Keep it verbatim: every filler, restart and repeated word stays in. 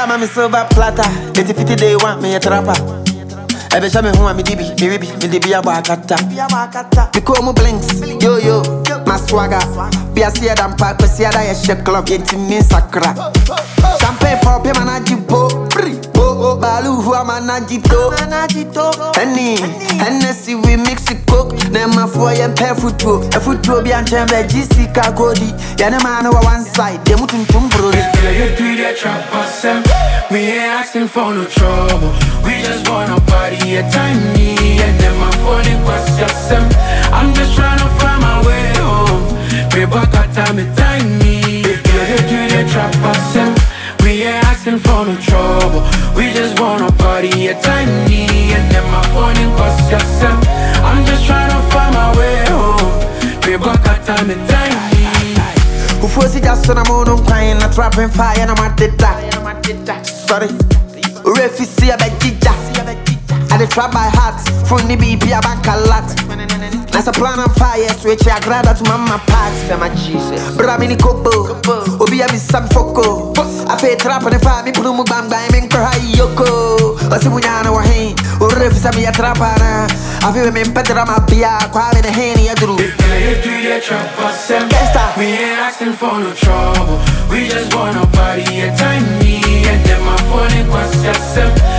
I'm a silver platter. eighty fifty they want me a trapper. Ebe show me who I'm me D B, me B, me D B a bakata. Because mo blinks, yo yo, my swagger. Be a seed and pack, be seed a shake club, get me sakra. Champagne pop, man a jibo, bo balu who am a najito. Henny, Hennessy we mix it coke. Then my four and pair foot to a foot to be and chamber G C Cagodi. Yana man over one side, they mutun tumbro. You do that trap us, we ain't asking for no trouble. We just wanna party a tiny, and then my phone in question. I'm just trying to find my way home. We back at time a tiny. You do that trap us, we ain't asking for no trouble. We just wanna party a tiny, and then my phone in question. I'm just trying to find my way home. We back at time a tiny. Who force it just on a moon on crying, a trapping fire, and I'm at the dark. Sorry, refugee a bad teacher. I dey trap by heart, from the B P a bank a lot. That's a plan on fire, switch I grab that to mama parts. Bramini Kobo, Obi Abi Sam Foko. I pay trap on the fire, me put on my bang bang, and cry Yoko. I see when I know a hand, or refugee me a trapper. I feel me better than my beer, quite in the hand, I do. You do that trap us, we ain't asking for no trouble. We just wanna party a tiny, and then my phone in question.